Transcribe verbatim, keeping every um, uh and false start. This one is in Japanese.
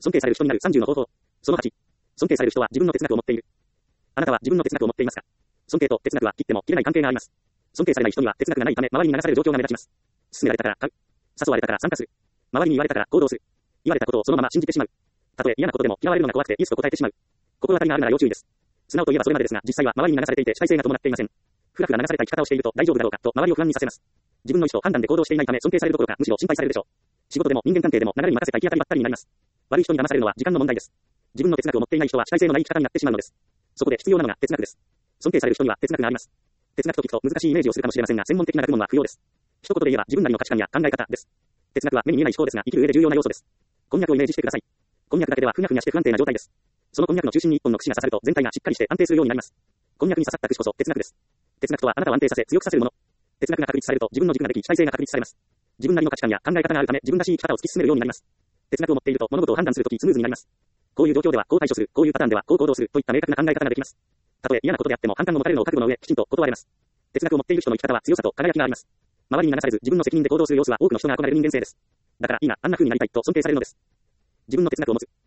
尊敬される人になるさんじゅうの方法。そのはち。尊敬される人は自分の哲学を持っている。あなたは自分の哲学を持っていますか？尊敬と哲学は切っても切れない関係があります。尊敬されない人には哲学がないため周りに流される状況が目立ちます。勧められたから買う。誘われたから参加する。周りに言われたから行動する。言われたことをそのまま信じてしまう。たとえ嫌なことでも嫌われるのが怖くてイエスと答えてしまう。心当たりがあるなら要注意です。素直といえばそれまでですが、実際は周りに流されていて主体性が伴っていません。ふらふら流された生き方をしていると大丈夫だろうかと周りを不安にさせます。自分の意思と判断で行動していないため尊敬されるどころかむしろ心配されるでしょう。仕事でも人間関係でも流れに任せた行き当たりばったりになります。悪い人に騙されるのは時間の問題です。自分の哲学を持っていない人は主体性のない生き方になってしまうのです。そこで必要なのが哲学です。尊敬される人には哲学があります。哲学と聞くと難しいイメージをするかもしれませんが、専門的な学問は不要です。一言で言えば自分なりの価値観や考え方です。哲学は目に見えない思考ですが生きる上で重要な要素です。こんにゃくをイメージしてください。こんにゃくだけではふにゃふにゃして不安定な状態です。そのこんにゃくの中心に一本の串が刺さると全体がしっかりして安定するようになります。こんにゃくに刺さった串こそ哲学です。哲学とはあなたを安定させ強くさせるもの。哲学が確立されると自分の軸ができ主体性が確立されます。自分なりの価値観や考え方があるため自分らしい生き方を突き進めるようになります。哲学を持っていると物事を判断するときスムーズになります。こういう状況ではこう対処する、こういうパターンではこう行動するといった明確な考え方ができます。たとえ嫌なことであっても反感を持たれるのを覚悟の上きちんと断れます。哲学を持っている人の生き方は強さと輝きがあります。周りに流されず自分の責任で行動する様子は多くの人が憧れる人間性です。だからいいな、あんな風になりたいと尊敬されるのです。自分の哲学を持つ。